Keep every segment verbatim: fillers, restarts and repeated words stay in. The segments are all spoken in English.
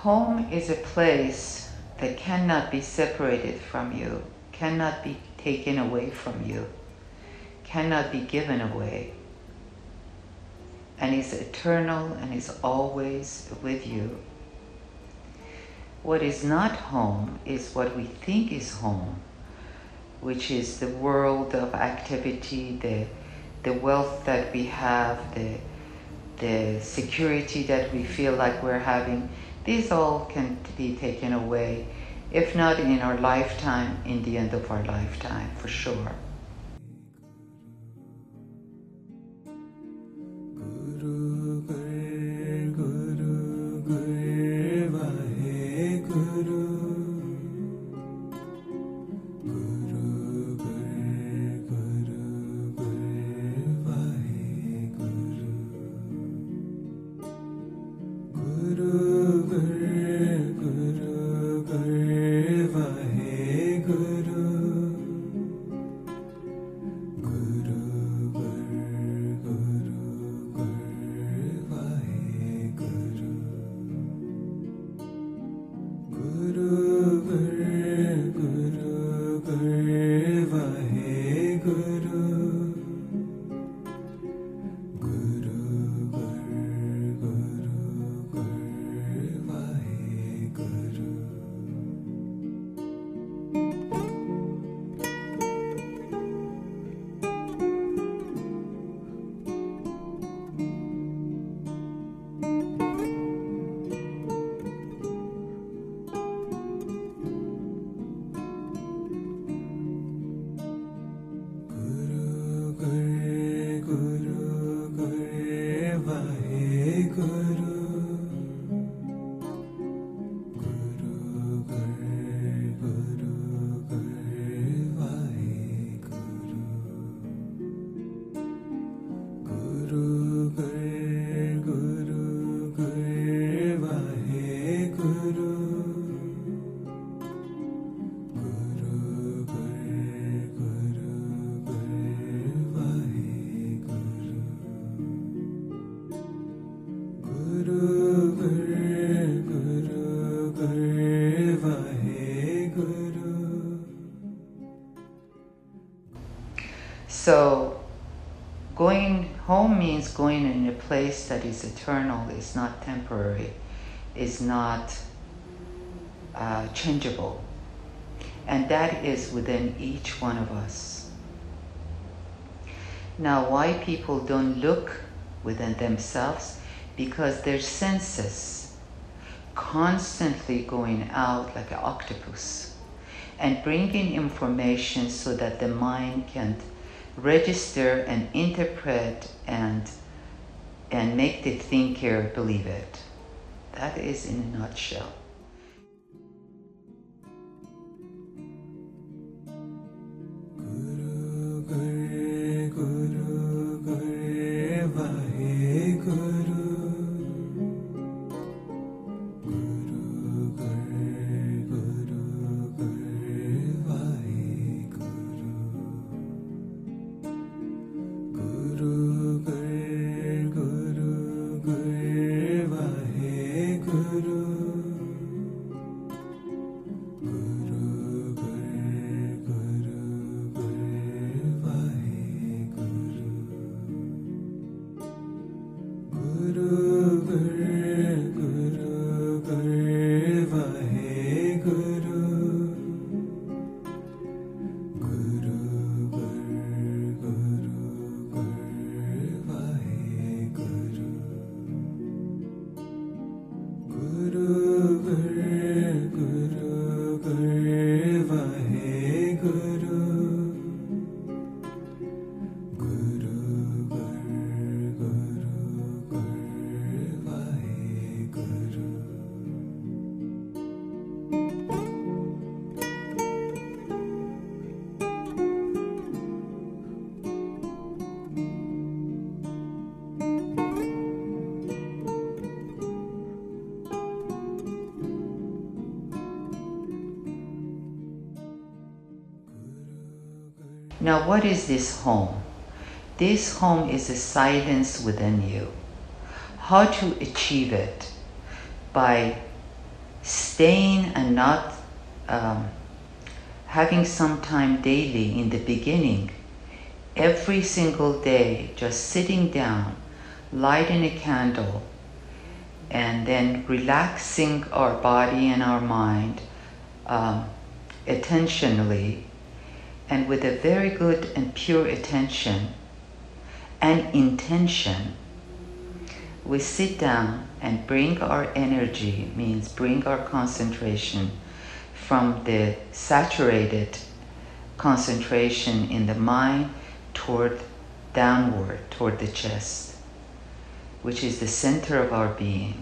Home is a place that cannot be separated from you, cannot be taken away from you, cannot be given away, and is eternal and is always with you. What is not home is what we think is home, which is the world of activity, the, the wealth that we have, the, the security that we feel like we're having. These all can be taken away, if not in our lifetime, in the end of our lifetime, for sure. So, going home means going in a place that is eternal, is not temporary, is not uh, changeable. And that is within each one of us. Now, why people don't look within themselves? Because their senses constantly going out like an octopus and bringing information so that the mind can register and interpret and and make the thinker believe it. That is in a nutshell. Now, what is this home? This home is a silence within you. How to achieve it? By staying and not um, having some time daily in the beginning, every single day, just sitting down, lighting a candle, and then relaxing our body and our mind um, attentionally, and with a very good and pure attention and intention, we sit down and bring our energy, means bring our concentration from the saturated concentration in the mind toward downward, toward the chest, which is the center of our being.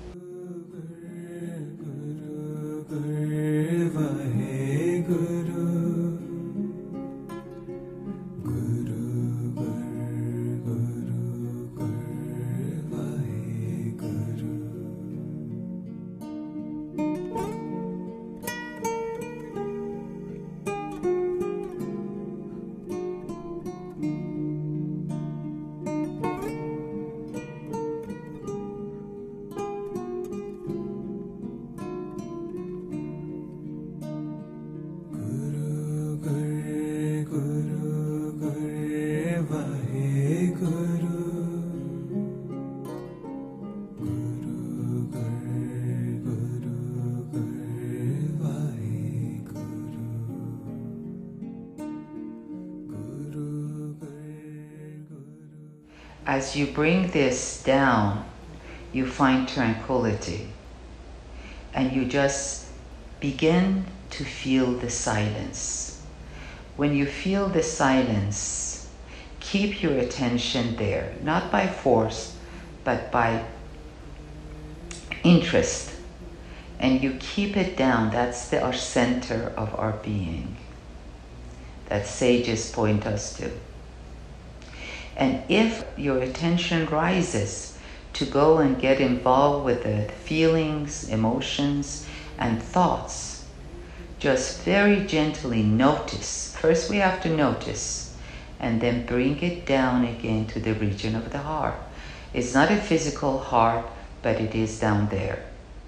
As you bring this down, you find tranquility, and you just begin to feel the silence. When you feel the silence, keep your attention there, not by force, but by interest. And you keep it down. That's the, our center of our being that sages point us to. And if your attention rises to go and get involved with the feelings, emotions, and thoughts, just very gently notice. First we have to notice, and then bring it down again to the region of the heart. It's not a physical heart, but it is down there.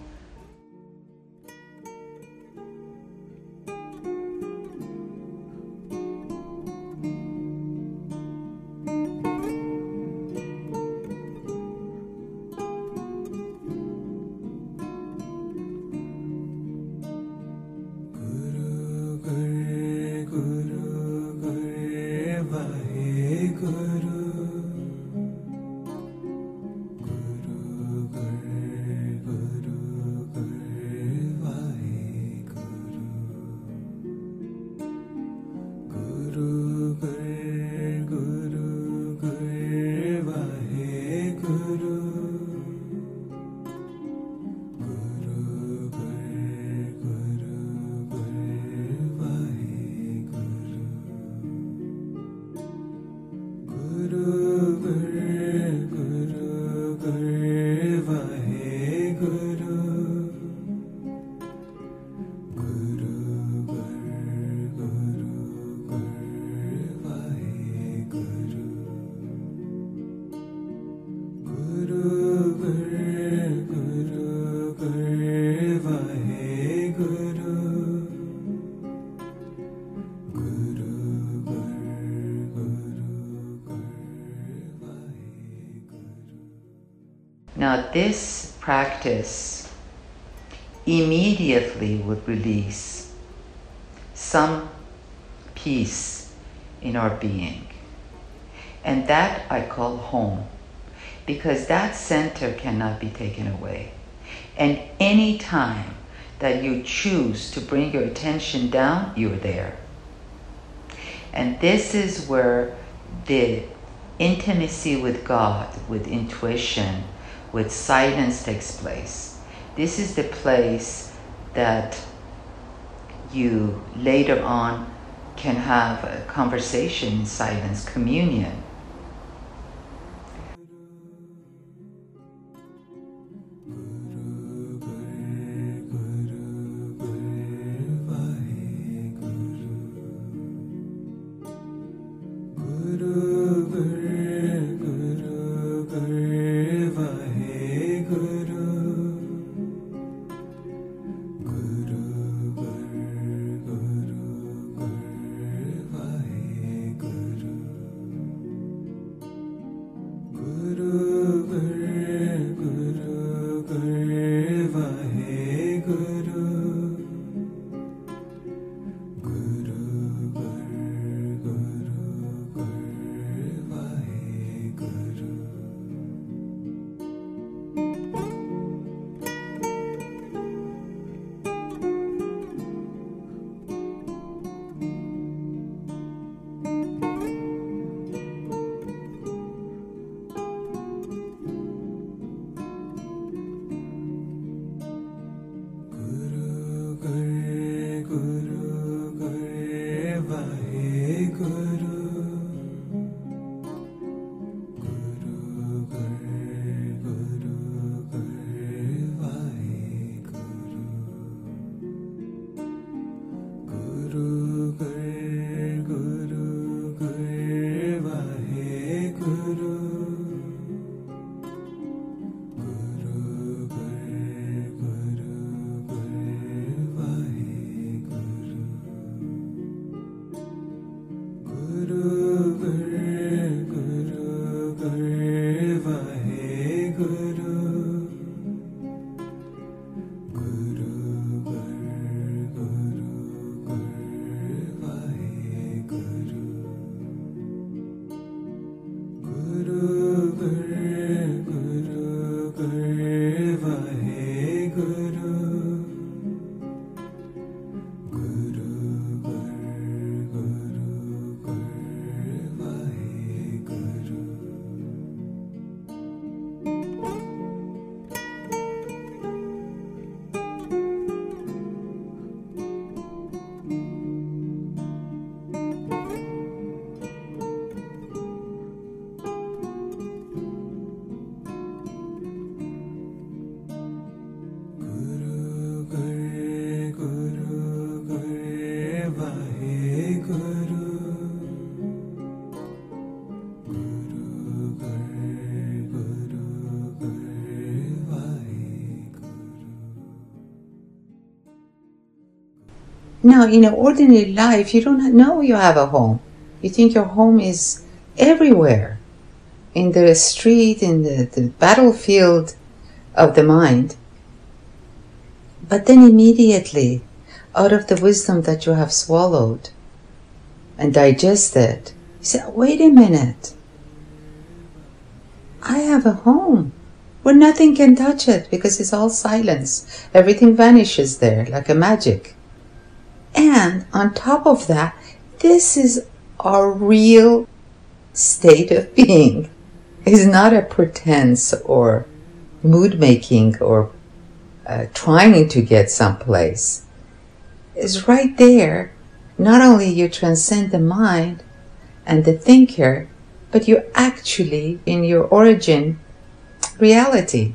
Now this practice immediately would release some peace in our being. And that I call home, because that center cannot be taken away. And any time that you choose to bring your attention down, you're there. And this is where the intimacy with God, with intuition, with silence takes place. This is the place that you later on can have a conversation in silence, communion. Now, in an ordinary life, you don't know you have a home. You think your home is everywhere, in the street, in the, the battlefield of the mind. But then immediately, out of the wisdom that you have swallowed and digested, you say, wait a minute. I have a home where nothing can touch it because it's all silence. Everything vanishes there like a magic. And on top of that, this is our real state of being. It's not a pretense or mood making or uh, trying to get someplace. It's right there. Not only you transcend the mind and the thinker, but you're actually in your origin reality.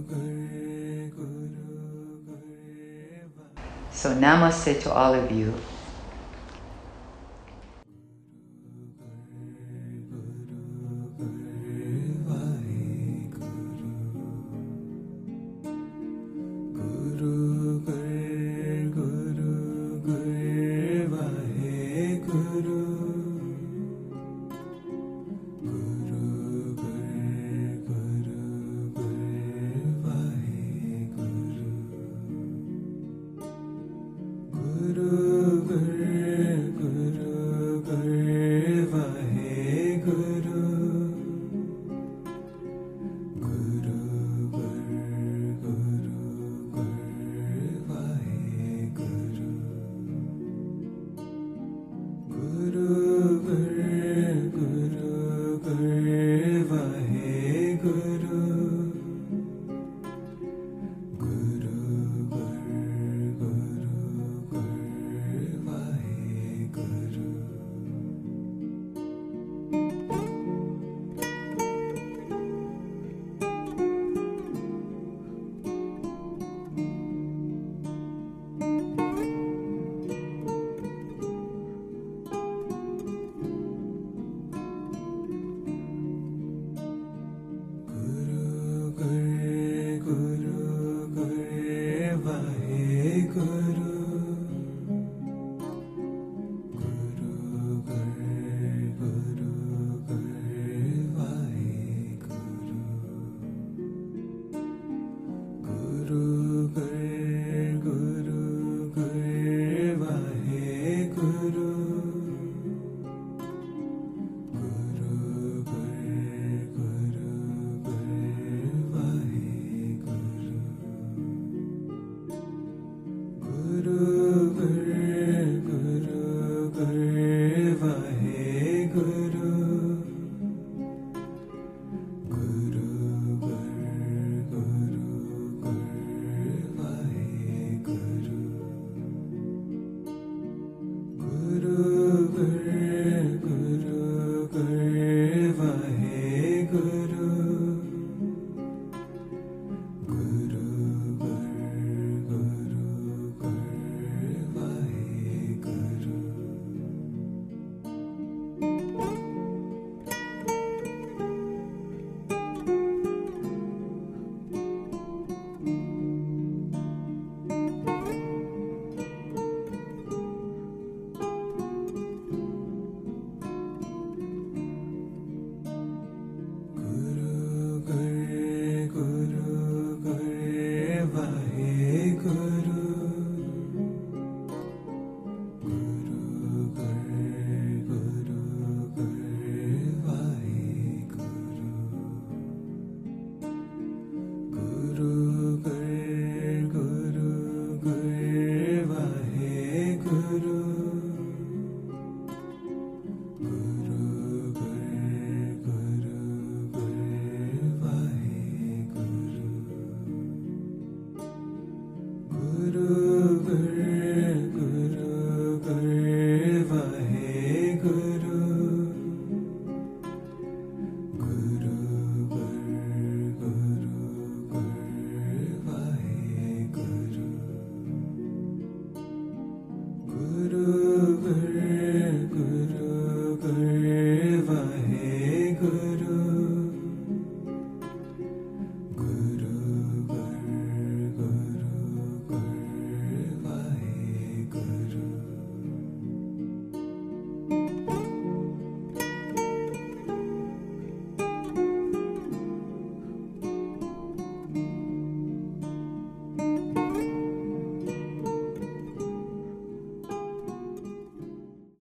So namaste to all of you.